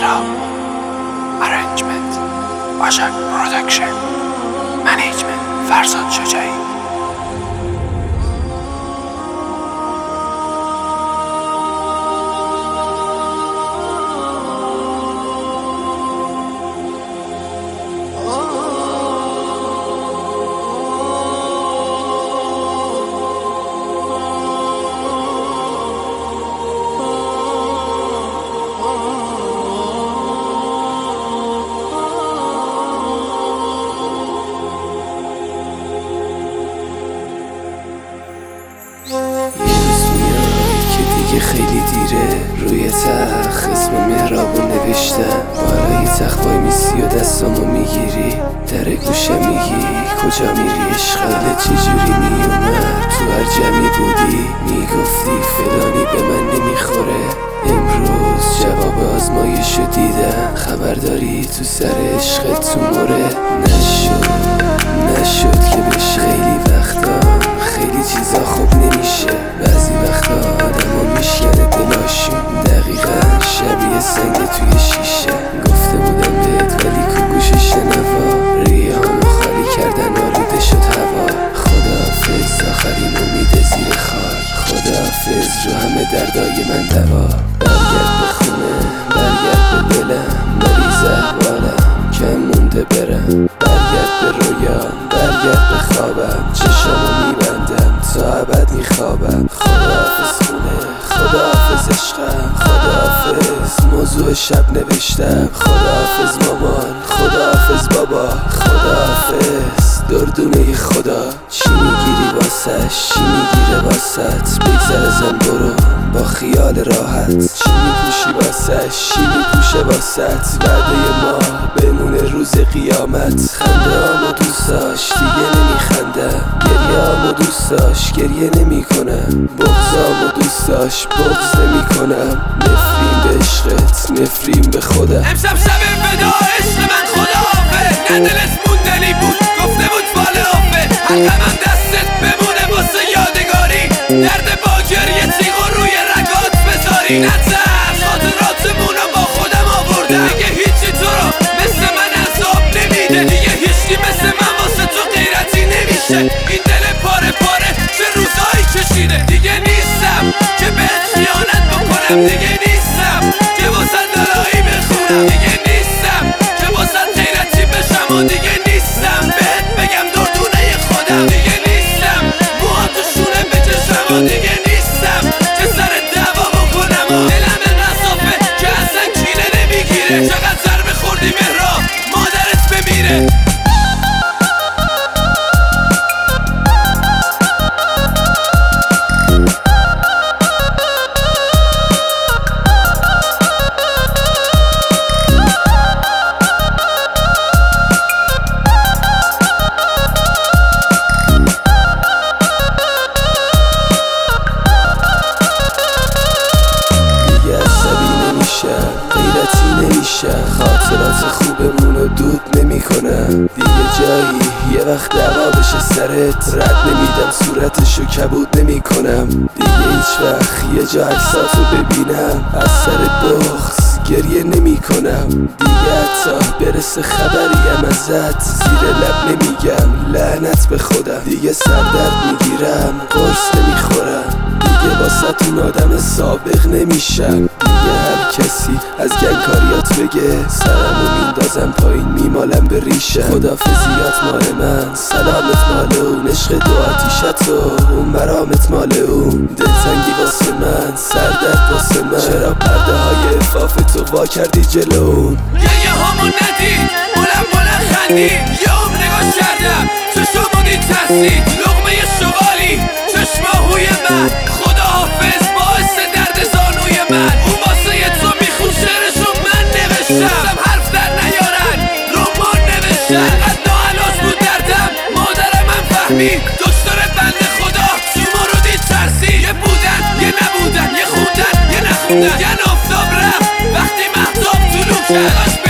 مهراب. Arrangement Başak Production. Management فرزاد شجاعی. خیلی دیره روی تخت اسم مهرابو نوشتم، بالای تخت وای میسی و دستامو میگیری، در گوشم میگی کجا میری عشقه، چجوری میومد تو هر جمعی بودی، میگفتی فلانی به من نمیخوره، امروز جواب آزمایشو دیدم، خبرداری تو سر عشقت تو مورد نشد که بشه. خیلی وقتا خیلی چیزا خوب نمیشه، بعضی وقتا آدمو میشکنه دلاشون، دقیقا شبیه سنگ توی شیشه، گفته بودم بهت ولی کو گوش شنوا، ریهامو خالی کردن آلوده شد هوا، خداحافظ آخرین امید زیر خاک، خداحافظ رو همه دردای من دوا، برگرد به خونه برگرد به دلم، مریض احوالم کم مونده برم، برگرد به رویام برگرد به خوابم، چشامو میبندم تا ابد میخوابم، خداحافظ خونه خداحافظ عشقم، خداحافظ موضوع شب نوشتم، خداحافظ مامان خداحافظ بابا، خداحافظ دردونه خدا، چی میگیری واسش چی میگیره واسط، بگذر ازم برو با خیال راحت، چی میپوشی واسش چی میپوشه واسط، وعده ما بمونه روز قیامت، خنده‌امو دوست داشت دیگه نمیخندم، گریه‌امو دوست داشت گریه نمیکنم، بغضامو دوست داشت بغض نمیکنم، نفرین به عشقت نفرین به خودم. امشب شب ودا عشق من خداحافظ، نه دلت موندنی بود گفته بود فال حافظ، حلقمم دستت بمونه واسه یادگاری، درد با گریه تیغ روی رگات بذاری، نترس خاطراتمونو با خودم آوردم، دیگه هیچی تو رو مثل من عذاب نمیده، دیگه هیچی مثل من واسه تو غیرتی نمیشه، این دل پاره پاره چه روزایی کشیده، دیگه نیستم که بهت خیانت بکنم، دیگه نیستم که واسه دلایی بخونم، دیگه نیستم که واسه غیرتی بشم، و دیگه نیستم بهت بگم دردونه خودم، دیگه نیستم موها تو شونه بکشم، و دیگه نیستم که سر دعوا بکنم، و دلم انقدر صافه که اصلا کینه نمیگیره، چقدر ضربه خوردی مهراب مادرت بمیره. خاطرات خوبمونو دود نمیکنم، دیگه جایی یه وقت دعوا بشه سرت، رد نمیدم صورتشو کبود نمیکنم، دیگه هیچ وقت یه جا عکساتو ببینم از سر بغض گریه نمیکنم، دیگه حتی برسه خبریم ازت زیر لب نمیگم لعنت به خودم، دیگه سردرد میگیرم قرص نمیخورم، دیگه واسه اون آدم سابق نمیشم، دیگه هر کسی از گنگکاریات بگه سرمو میندازم پایین میمالم به ریشم، خدافزیات مال من سلامت مال اون، عشق دو آتیشت و اون مرامت مال اون، دلتنگی واسه من سردرد واسه من، چرا پرده های افاف تو وا کردی جلون، گریه هامو ندید بلند خندید، یه عمر نگاه کردم چشمو دید ترسید، لقمه شغالی چشماهوی من، خداحافظ باعث درد زانوی من، اون واسه تو میخون شعرشو من نوشتم، حرف در نیارن رمان نوشتم، قد ناعلاج بود دردم مادر من فهمید، دکتر بنده خدا شما رو دید ترسید، یه بودن یه نبودن، یه خوندن یه نخوندن، یه آفتاب رفت وقتی مهتاب طلوع کرد،